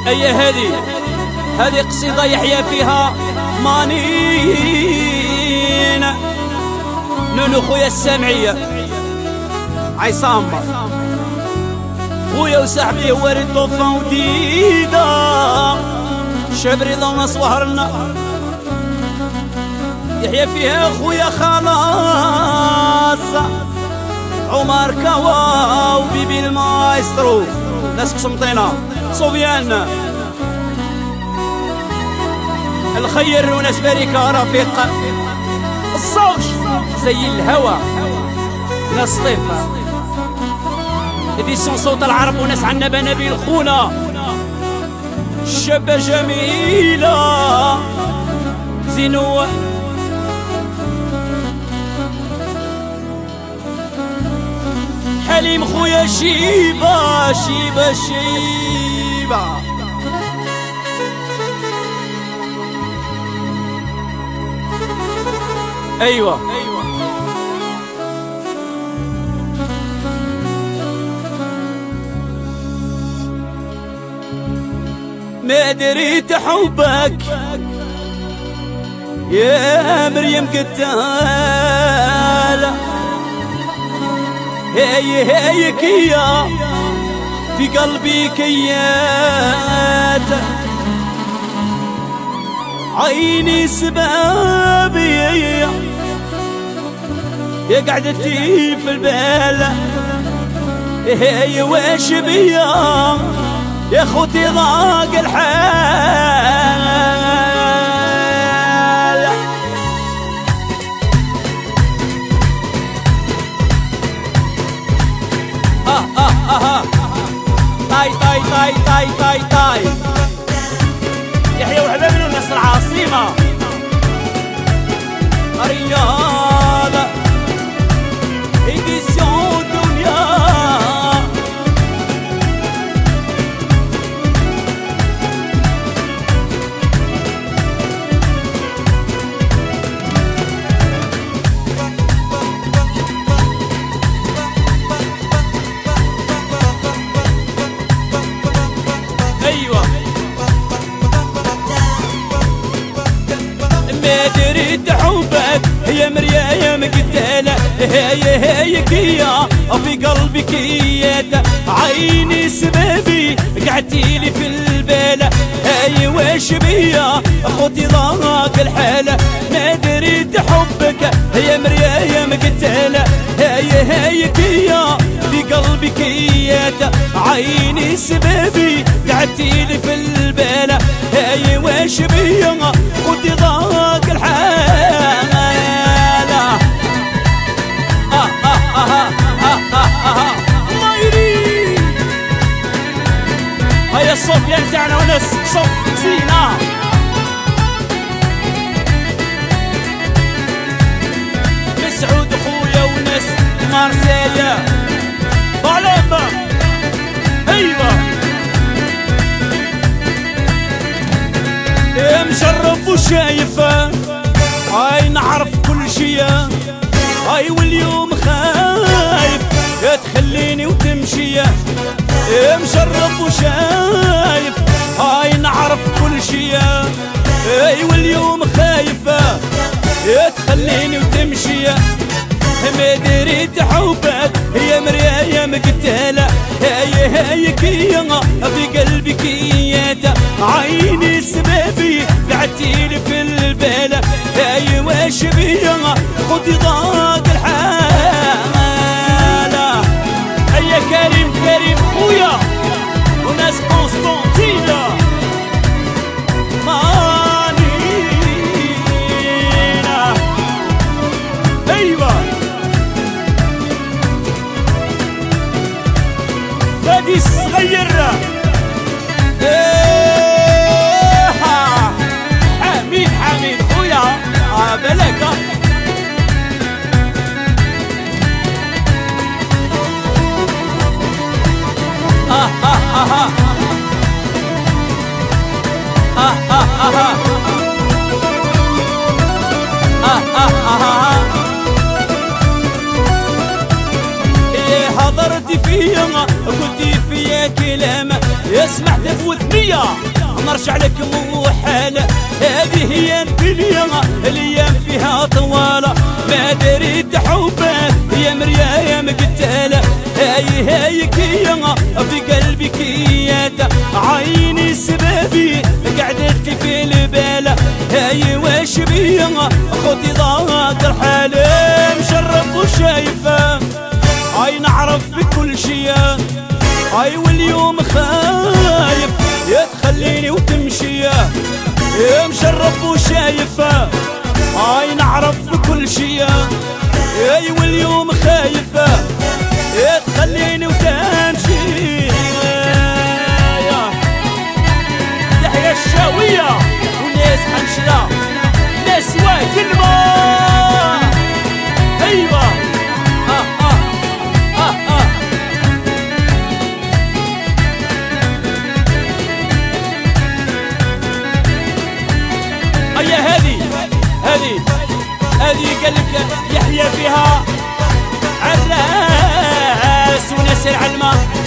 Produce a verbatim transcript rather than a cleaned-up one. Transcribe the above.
أي هذه هذه قصيدة يحيى فيها مانين نونو خويا السامعية عصام خويا وصاحبي هو ريد طوفان وديدا شاب رضا صهرنا يحيى فيها خويا خلاص عمر كوا وبيبي المايسترو ناس قسمطينة صوفيان الخير وناس بريكة رفيق الصوش زي الهوى ناس طيفة إديسون صوت العرب وناس عنبة نبيل خونا شابة جميلة زينو حليم خويا شيبة شيبة شيبة أيوة ما دريت حبك يا مريم قتالة هي هي كيا في قلبي كيات عيني سبابي يا قعدتي في البال هي واش بيا يا خوتي ضاق الحال اه اه اه طاي طاي طاي طاي طاي طاي يحيى وحباب من الناس العاصمة رياض إديسيون دنيا أيوة ما دريت حبك يا مريم قتالة هي هي كيا في قلبي كيات عيني سبابي قعدتيلي في البالة هي واش بيا اخوتي ضاق الحالة ما دريت حبك يا مريم قتالة هي هي كيا في قلبي كيات عيني سبابي قعدتيلي في البالة هي واش بيا اخوتي ضاق الحالة هيا الصوفيان تاعنا وناس صوف زينة مسعود خويا وناس مارسيليا باليمبا ايوه يا مشرف وشايفه هاي نعرف كل شي هاي واليوم خايف يا تخليني وتمشي يا مشرف وشايف هاي نعرف كل شي هاي واليوم خايفة يا تخليني وتمشي ما دريت حبك يا مريم قتالة هاي هاي كيا في قلبي كيات عيني سبابي قعدتيلي في البالة هاي واش بيا خدي ضاق الحالة هيا كريم كريم خويا وناس قسطنطينة مانينا ايوه فادي الصغير ايه حميد حميد خويا عبالك آه آه آه آه آه آه آه آه إيه حضرتي فيا قلتي فيا كلام يا اسمح بوذنية نرجع لك مو حالة. هذه هي الدنيا الايام فيها طوالة، ما دريت حبك يا مريم قتالة. هاي هاي كيا في قلبي كيادة، عيني سبابي قعدت في البالة. هاي واش بيا خذي ضاق الحالة، مشرف وشايفة هاي نعرف بكل شي. هاي واليوم خايف يا تخليني وتمشي، يا مشرف وشايفة هاي نعرف بكل شي. هاي واليوم خايفة يا تخليني وتمشي. يحيى الشاوية وناس حنشلة ناس واكلمة. ايوه اه اه اه اه ايا هذه هذه هذه قالك يحيى فيها عراس وناس العلمة.